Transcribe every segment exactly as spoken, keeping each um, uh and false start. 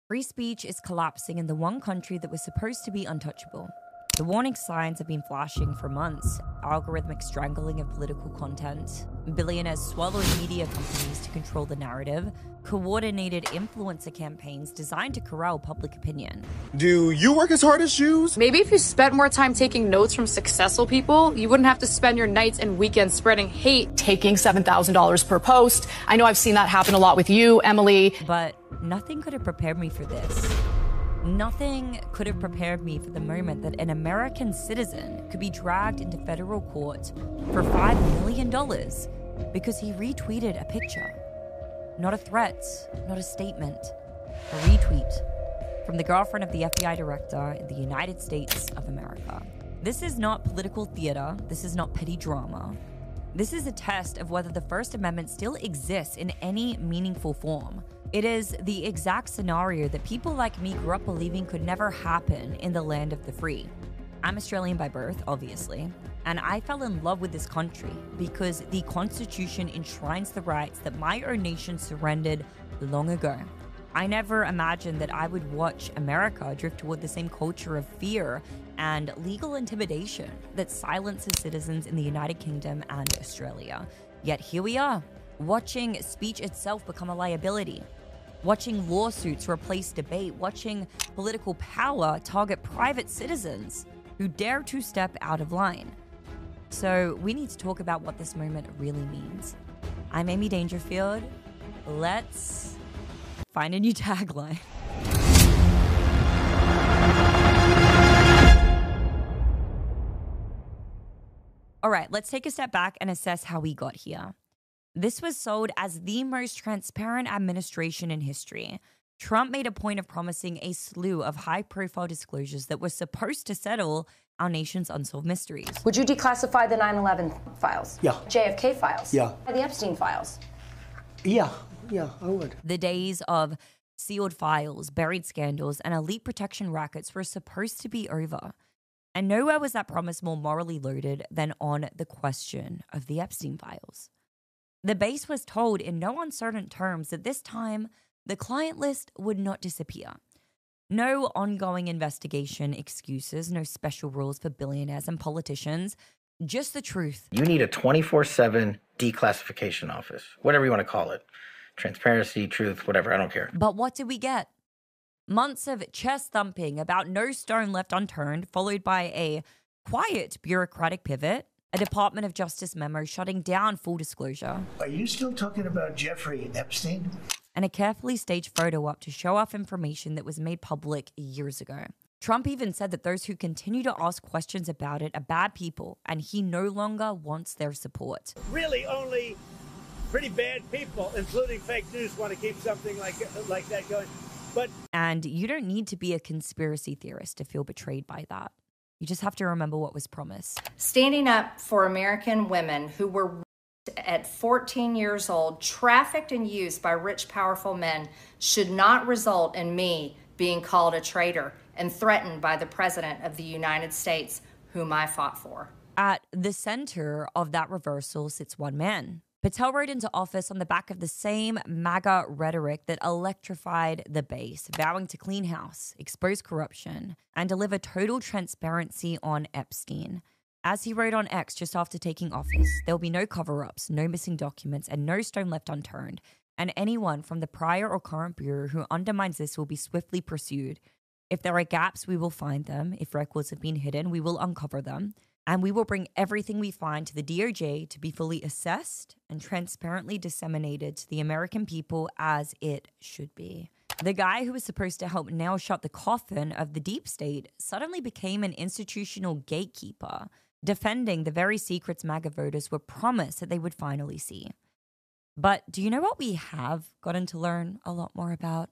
Free speech is collapsing in the one country that was supposed to be untouchable. The warning signs have been flashing for months. Algorithmic strangling of political content, billionaires swallowing media companies to control the narrative, coordinated influencer campaigns designed to corral public opinion. Do you work as hard as Jews? Maybe if you spent more time taking notes from successful people, you wouldn't have to spend your nights and weekends spreading hate. Taking seven thousand dollars per post. I know I've seen that happen a lot with you, Emily. But nothing could have prepared me for this. Nothing could have prepared me for the moment that an American citizen could be dragged into federal court for five million dollars because he retweeted a picture. Not a threat, not a statement, a retweet from the girlfriend of the F B I director in the United States of America. This is not political theater. This is not petty drama. This is a test of whether the First Amendment still exists in any meaningful form. It is the exact scenario that people like me grew up believing could never happen in the land of the free. I'm Australian by birth, obviously, and I fell in love with this country because the Constitution enshrines the rights that my own nation surrendered long ago. I never imagined that I would watch America drift toward the same culture of fear and legal intimidation that silences citizens in the United Kingdom and Australia. Yet here we are, watching speech itself become a liability, watching lawsuits replace debate, watching political power target private citizens who dare to step out of line. So we need to talk about what this moment really means. I'm Amy Dangerfield. Let's find a new tagline. All right, let's take a step back and assess how we got here. This was sold as the most transparent administration in history. Trump made a point of promising a slew of high-profile disclosures that were supposed to settle our nation's unsolved mysteries. Would you declassify the nine eleven files? Yeah. J F K files? Yeah. The Epstein files? Yeah, yeah, I would. The days of sealed files, buried scandals, and elite protection rackets were supposed to be over. And nowhere was that promise more morally loaded than on the question of the Epstein files. The base was told in no uncertain terms that this time the client list would not disappear. No ongoing investigation excuses, no special rules for billionaires and politicians, just the truth. You need a twenty-four seven declassification office, whatever you want to call it. Transparency, truth, whatever, I don't care. But what did we get? Months of chest thumping about no stone left unturned, followed by a quiet bureaucratic pivot, a Department of Justice memo shutting down full disclosure. Are you still talking about Jeffrey Epstein? And a carefully staged photo op to show off information that was made public years ago. Trump even said that those who continue to ask questions about it are bad people, and he no longer wants their support. Really only pretty bad people, including fake news, want to keep something like, like that going. But And you don't need to be a conspiracy theorist to feel betrayed by that. You just have to remember what was promised. Standing up for American women who were raped at fourteen years old, trafficked and used by rich, powerful men, should not result in me being called a traitor and threatened by the President of the United States, whom I fought for. At the center of that reversal sits one man. Patel rode into office on the back of the same MAGA rhetoric that electrified the base, vowing to clean house, expose corruption, and deliver total transparency on Epstein. As he wrote on X just after taking office, there will be no cover-ups, no missing documents, and no stone left unturned. And anyone from the prior or current bureau who undermines this will be swiftly pursued. If there are gaps, we will find them. If records have been hidden, we will uncover them. And we will bring everything we find to the D O J to be fully assessed and transparently disseminated to the American people as it should be. The guy who was supposed to help nail shut the coffin of the deep state suddenly became an institutional gatekeeper, defending the very secrets MAGA voters were promised that they would finally see. But do you know what we have gotten to learn a lot more about?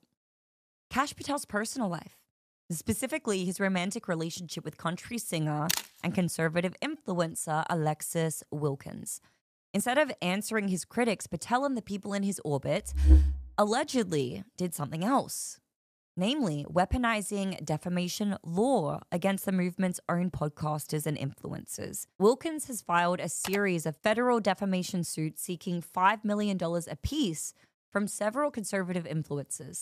Kash Patel's personal life. Specifically, his romantic relationship with country singer and conservative influencer Alexis Wilkins. Instead of answering his critics, Patel and the people in his orbit allegedly did something else. Namely, weaponizing defamation law against the movement's own podcasters and influencers. Wilkins has filed a series of federal defamation suits seeking five million dollars apiece from several conservative influencers.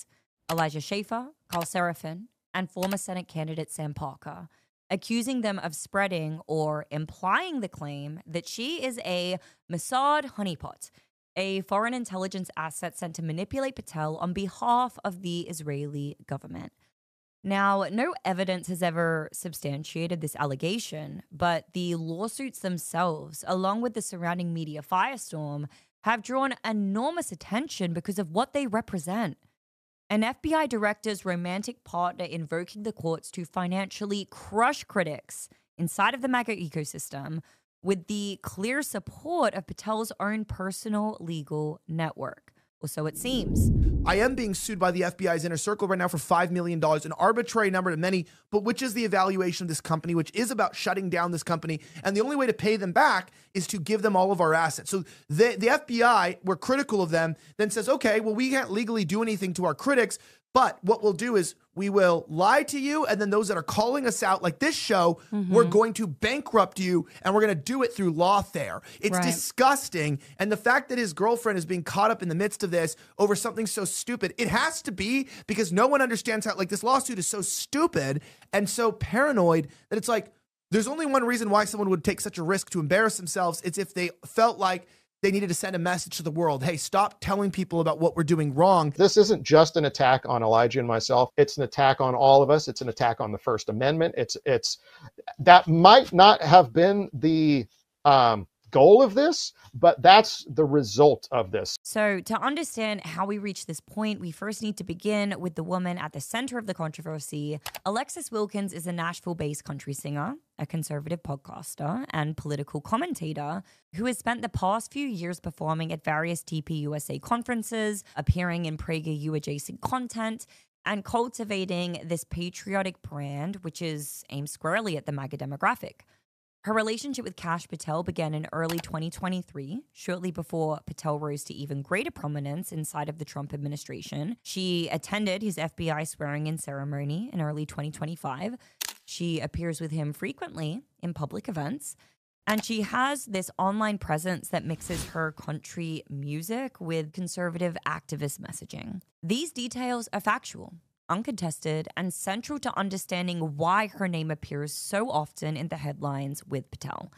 Elijah Schaffer, Carl Serafin, and former Senate candidate Sam Parker, accusing them of spreading or implying the claim that she is a Mossad honeypot, a foreign intelligence asset sent to manipulate Patel on behalf of the Israeli government. Now, no evidence has ever substantiated this allegation, but the lawsuits themselves, along with the surrounding media firestorm, have drawn enormous attention because of what they represent. An F B I director's romantic partner invoking the courts to financially crush critics inside of the MAGA ecosystem with the clear support of Patel's own personal legal network. Or so it seems. I am being sued by the F B I's inner circle right now for five million dollars, an arbitrary number to many, but which is the evaluation of this company, which is about shutting down this company. And the only way to pay them back is to give them all of our assets. So the, the F B I, we're critical of them, then says, okay, well, we can't legally do anything to our critics, but what we'll do is we will lie to you, and then those that are calling us out, like this show, mm-hmm. we're going to bankrupt you, and we're going to do it through lawfare. It's right. disgusting. And the fact that his girlfriend is being caught up in the midst of this over something so stupid, it has to be because no one understands how, like, this lawsuit is so stupid and so paranoid that it's like, there's only one reason why someone would take such a risk to embarrass themselves. It's if they felt like they needed to send a message to the world. Hey, stop telling people about what we're doing wrong. This isn't just an attack on Elijah and myself. It's an attack on all of us. It's an attack on the First Amendment. It's it's that might not have been the um, goal of this, but that's the result of this. So to understand how we reach this point, we first need to begin with the woman at the center of the controversy. Alexis Wilkins is a Nashville-based country singer, a conservative podcaster, and political commentator who has spent the past few years performing at various T P U S A conferences, appearing in PragerU adjacent content, and cultivating this patriotic brand, which is aimed squarely at the MAGA demographic. Her relationship with Kash Patel began in early twenty twenty-three, shortly before Patel rose to even greater prominence inside of the Trump administration. She attended his F B I swearing-in ceremony in early twenty twenty-five. She appears with him frequently in public events, and she has this online presence that mixes her country music with conservative activist messaging. These details are factual, uncontested, and central to understanding why her name appears so often in the headlines with Patel.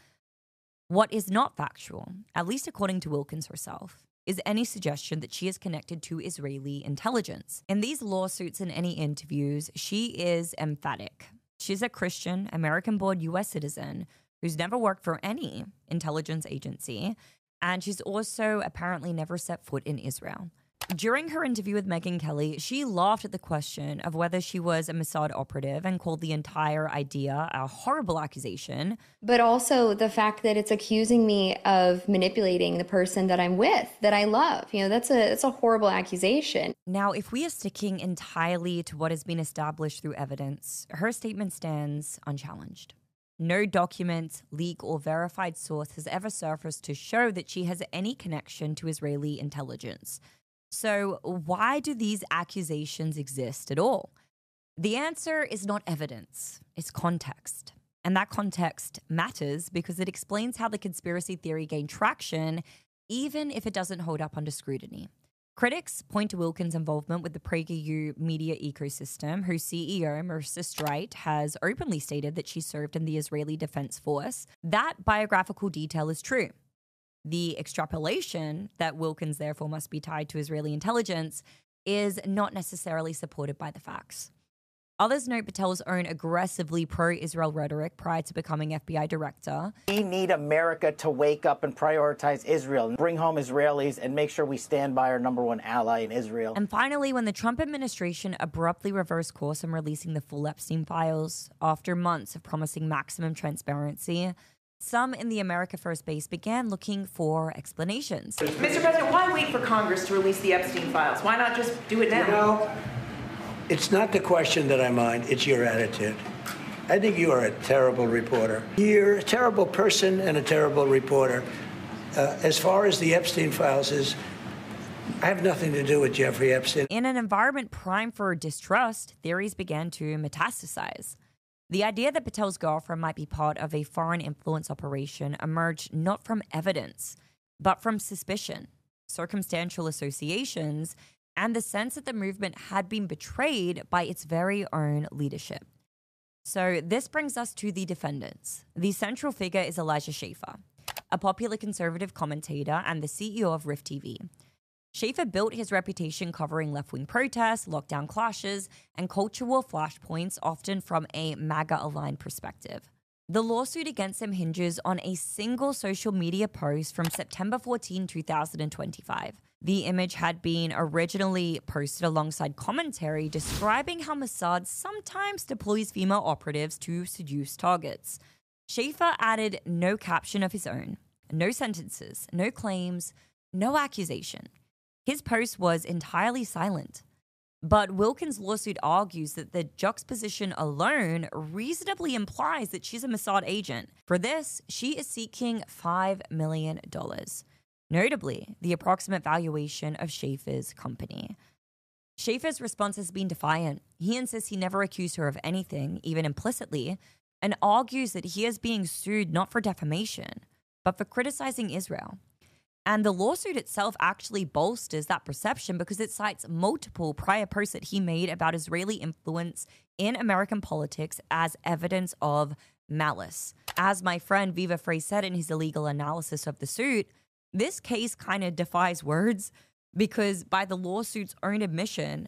What is not factual, at least according to Wilkins herself, is any suggestion that she is connected to Israeli intelligence. In these lawsuits and any interviews, she is emphatic. She's a Christian, American-born U S citizen who's never worked for any intelligence agency, and she's also apparently never set foot in Israel. During her interview with Megyn Kelly, she laughed at the question of whether she was a Mossad operative and called the entire idea a horrible accusation. But also the fact that it's accusing me of manipulating the person that I'm with, that I love. You know, that's a that's a horrible accusation. Now, if we are sticking entirely to what has been established through evidence, her statement stands unchallenged. No document, leak, or verified source has ever surfaced to show that she has any connection to Israeli intelligence. So why do these accusations exist at all? The answer is not evidence, it's context. And that context matters because it explains how the conspiracy theory gained traction, even if it doesn't hold up under scrutiny. Critics point to Wilkins' involvement with the PragerU media ecosystem, whose C E O, Marissa Streit, has openly stated that she served in the Israeli Defense Force. That biographical detail is true. The extrapolation that Wilkins therefore must be tied to Israeli intelligence is not necessarily supported by the facts. Others note Patel's own aggressively pro-Israel rhetoric prior to becoming F B I director. We need America to wake up and prioritize Israel, and bring home Israelis, and make sure we stand by our number one ally in Israel. And finally, when the Trump administration abruptly reversed course in releasing the full Epstein files after months of promising maximum transparency, some in the America First base began looking for explanations. Mister President, why wait for Congress to release the Epstein files? Why not just do it now? You know, it's not the question that I mind, it's your attitude. I think you are a terrible reporter. You're a terrible person and a terrible reporter. Uh, as far as the Epstein files is, I have nothing to do with Jeffrey Epstein. In an environment primed for distrust, theories began to metastasize. The idea that Patel's girlfriend might be part of a foreign influence operation emerged not from evidence, but from suspicion, circumstantial associations, and the sense that the movement had been betrayed by its very own leadership. So this brings us to the defendants. The central figure is Elijah Schaffer, a popular conservative commentator and the C E O of Rift T V. Schaffer built his reputation covering left-wing protests, lockdown clashes, and culture war flashpoints, often from a MAGA-aligned perspective. The lawsuit against him hinges on a single social media post from September fourteenth, two thousand twenty-five. The image had been originally posted alongside commentary describing how Mossad sometimes deploys female operatives to seduce targets. Schaffer added no caption of his own, no sentences, no claims, no accusation. His post was entirely silent. But Wilkins' lawsuit argues that the juxtaposition alone reasonably implies that she's a Mossad agent. For this, she is seeking five million dollars. Notably, the approximate valuation of Schaffer's company. Schaffer's response has been defiant. He insists he never accused her of anything, even implicitly, and argues that he is being sued not for defamation, but for criticizing Israel. And the lawsuit itself actually bolsters that perception because it cites multiple prior posts that he made about Israeli influence in American politics as evidence of malice. As my friend Viva Frey said in his illegal analysis of the suit, this case kind of defies words because by the lawsuit's own admission,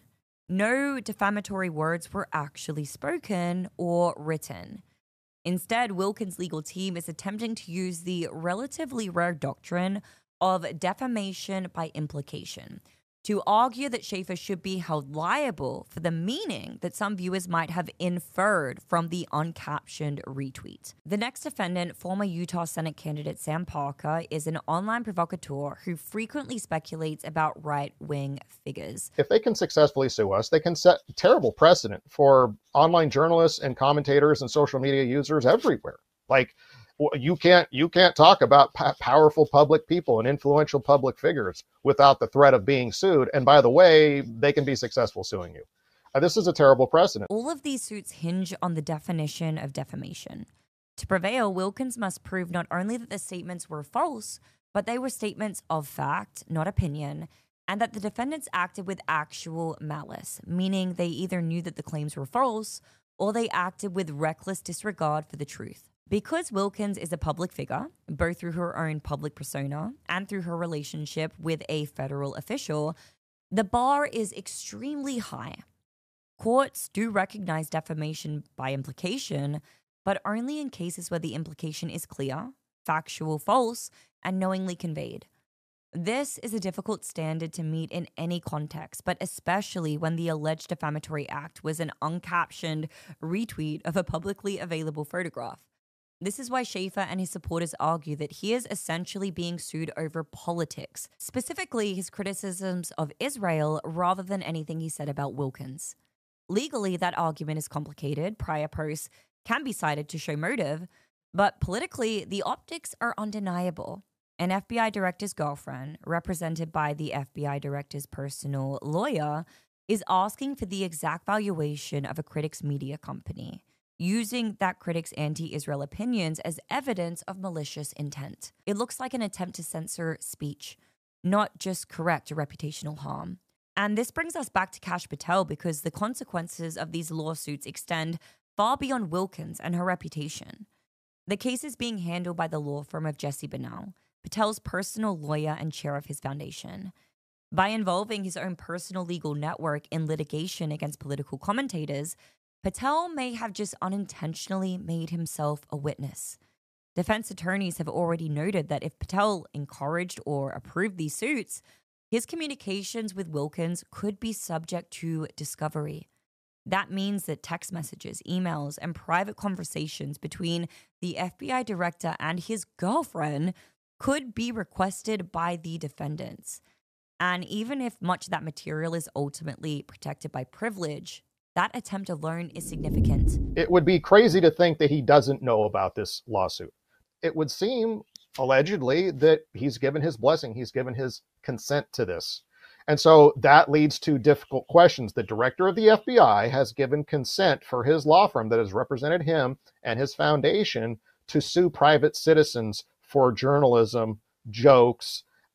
no defamatory words were actually spoken or written. Instead, Wilkins' legal team is attempting to use the relatively rare doctrine of defamation by implication to argue that Schaffer should be held liable for the meaning that some viewers might have inferred from the uncaptioned retweet. The next defendant, former Utah Senate candidate Sam Parker, is an online provocateur who frequently speculates about right-wing figures. If they can successfully sue us, they can set terrible precedent for online journalists and commentators and social media users everywhere. Like, You can't you can't talk about p- powerful public people and influential public figures without the threat of being sued. And by the way, they can be successful suing you. Uh, this is a terrible precedent. All of these suits hinge on the definition of defamation. To prevail, Wilkins must prove not only that the statements were false, but they were statements of fact, not opinion, and that the defendants acted with actual malice, meaning they either knew that the claims were false or they acted with reckless disregard for the truth. Because Wilkins is a public figure, both through her own public persona and through her relationship with a federal official, the bar is extremely high. Courts do recognize defamation by implication, but only in cases where the implication is clear, factual, false, and knowingly conveyed. This is a difficult standard to meet in any context, but especially when the alleged defamatory act was an uncaptioned retweet of a publicly available photograph. This is why Schaffer and his supporters argue that he is essentially being sued over politics, specifically his criticisms of Israel rather than anything he said about Wilkins. Legally, that argument is complicated. Prior posts can be cited to show motive, but politically, the optics are undeniable. An F B I director's girlfriend, represented by the F B I director's personal lawyer, is asking for the exact valuation of a critic's media company, using that critic's anti-Israel opinions as evidence of malicious intent. It looks like an attempt to censor speech, not just correct a reputational harm. And this brings us back to Kash Patel because the consequences of these lawsuits extend far beyond Wilkins and her reputation. The case is being handled by the law firm of Jesse Bernal, Patel's personal lawyer and chair of his foundation. By involving his own personal legal network in litigation against political commentators, Patel may have just unintentionally made himself a witness. Defense attorneys have already noted that if Patel encouraged or approved these suits, his communications with Wilkins could be subject to discovery. That means that text messages, emails, and private conversations between the F B I director and his girlfriend could be requested by the defendants. And even if much of that material is ultimately protected by privilege, that attempt alone is significant. It would be crazy to think that he doesn't know about this lawsuit. It would seem, allegedly, that he's given his blessing, he's given his consent to this. And so that leads to difficult questions. The director of the F B I has given consent for his law firm that has represented him and his foundation to sue private citizens for journalism, jokes,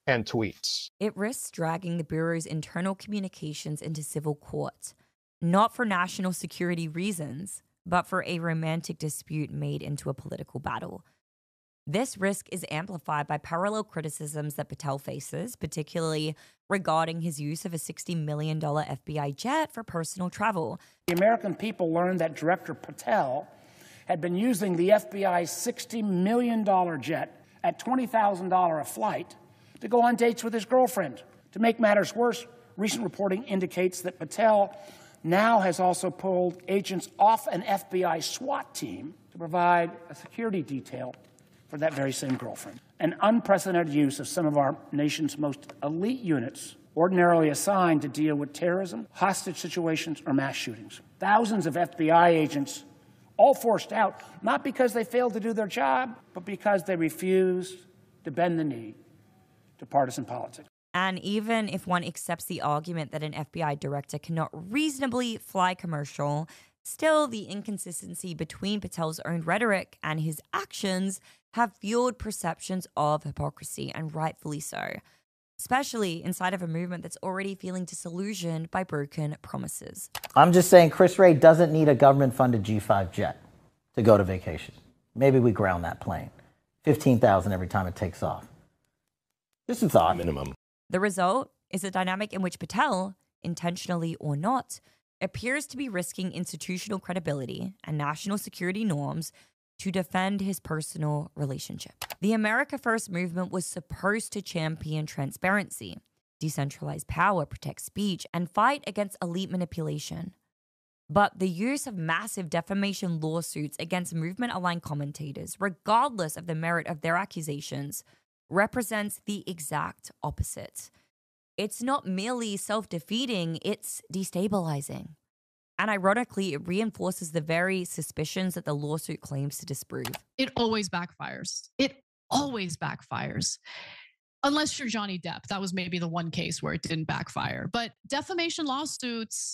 and tweets. It risks dragging the Bureau's internal communications into civil court, not for national security reasons, but for a romantic dispute made into a political battle. This risk is amplified by parallel criticisms that Patel faces, particularly regarding his use of a sixty million dollars F B I jet for personal travel. The American people learned that Director Patel had been using the F B I's sixty million dollars jet at twenty thousand dollars a flight to go on dates with his girlfriend. To make matters worse, recent reporting indicates that Patel now has also pulled agents off an F B I SWAT team to provide a security detail for that very same girlfriend. An unprecedented use of some of our nation's most elite units, ordinarily assigned to deal with terrorism, hostage situations, or mass shootings. Thousands of F B I agents all forced out, not because they failed to do their job, but because they refused to bend the knee to partisan politics. And even if one accepts the argument that an F B I director cannot reasonably fly commercial, still the inconsistency between Patel's own rhetoric and his actions have fueled perceptions of hypocrisy, and rightfully so, especially inside of a movement that's already feeling disillusioned by broken promises. I'm just saying Chris Wray doesn't need a government-funded G five jet to go to vacation. Maybe we ground that plane. fifteen thousand dollars every time it takes off. Just a thought. Minimum. The result is a dynamic in which Patel, intentionally or not, appears to be risking institutional credibility and national security norms to defend his personal relationship. The America First movement was supposed to champion transparency, decentralize power, protect speech, and fight against elite manipulation. But the use of massive defamation lawsuits against movement-aligned commentators, regardless of the merit of their accusations, represents the exact opposite. It's not merely self-defeating, it's destabilizing. And ironically, it reinforces the very suspicions that the lawsuit claims to disprove. It always backfires. It always backfires. Unless you're Johnny Depp. That was maybe the one case where it didn't backfire. But defamation lawsuits,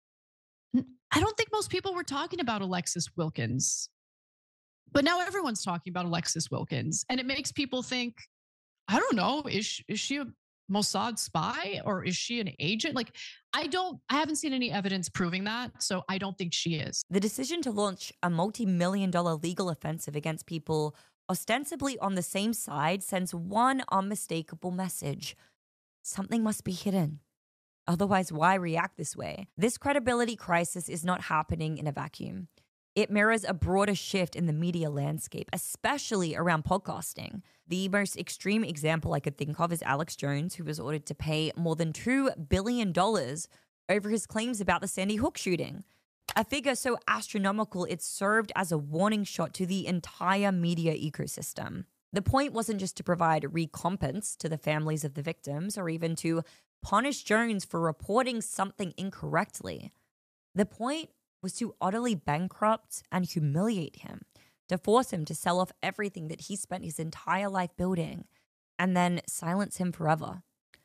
I don't think most people were talking about Alexis Wilkins. But now everyone's talking about Alexis Wilkins. And it makes people think, I don't know, is she, is she a Mossad spy or is she an agent? Like, I don't, I haven't seen any evidence proving that, so I don't think she is. The decision to launch a multi-million dollar legal offensive against people ostensibly on the same side sends one unmistakable message. Something must be hidden. Otherwise, why react this way? This credibility crisis is not happening in a vacuum. It mirrors a broader shift in the media landscape, especially around podcasting. The most extreme example I could think of is Alex Jones, who was ordered to pay more than two billion dollars over his claims about the Sandy Hook shooting. A figure so astronomical it served as a warning shot to the entire media ecosystem. The point wasn't just to provide recompense to the families of the victims or even to punish Jones for reporting something incorrectly. The point was to utterly bankrupt and humiliate him, to force him to sell off everything that he spent his entire life building, and then silence him forever.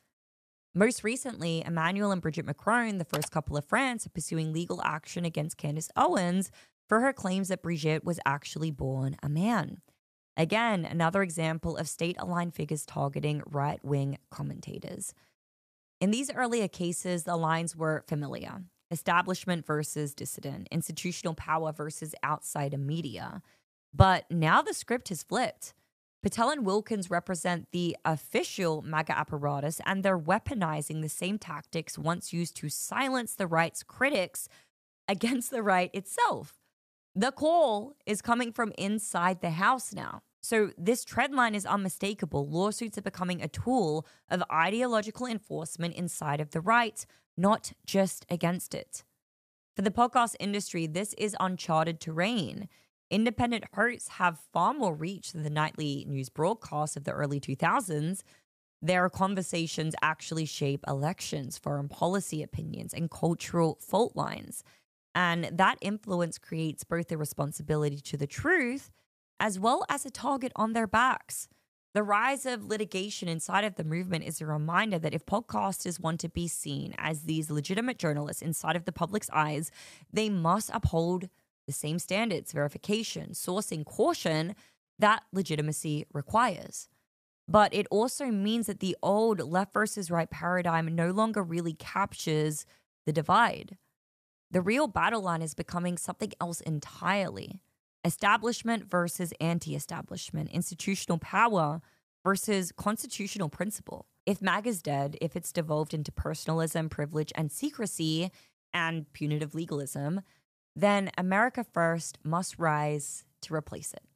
Most recently, Emmanuel and Brigitte Macron, the first couple of France, are pursuing legal action against Candace Owens for her claims that Brigitte was actually born a man. Again, another example of state-aligned figures targeting right-wing commentators. In these earlier cases, the lines were familiar. Establishment versus dissident, institutional power versus outsider media. But now the script has flipped. Patel and Wilkins represent the official MAGA apparatus, and they're weaponizing the same tactics once used to silence the right's critics against the right itself. The call is coming from inside the House now. So this trend line is unmistakable. Lawsuits are becoming a tool of ideological enforcement inside of the right, not just against it. For the podcast industry, this is uncharted terrain. Independent hosts have far more reach than the nightly news broadcasts of the early two thousands. Their conversations actually shape elections, foreign policy opinions, and cultural fault lines. And that influence creates both a responsibility to the truth as well as a target on their backs. The rise of litigation inside of the movement is a reminder that if podcasters want to be seen as these legitimate journalists inside of the public's eyes, they must uphold the same standards, verification, sourcing, caution that legitimacy requires. But it also means that the old left versus right paradigm no longer really captures the divide. The real battle line is becoming something else entirely. Establishment versus anti-establishment, institutional power versus constitutional principle. If MAGA's dead, if it's devolved into personalism, privilege, and secrecy, and punitive legalism, then America First must rise to replace it.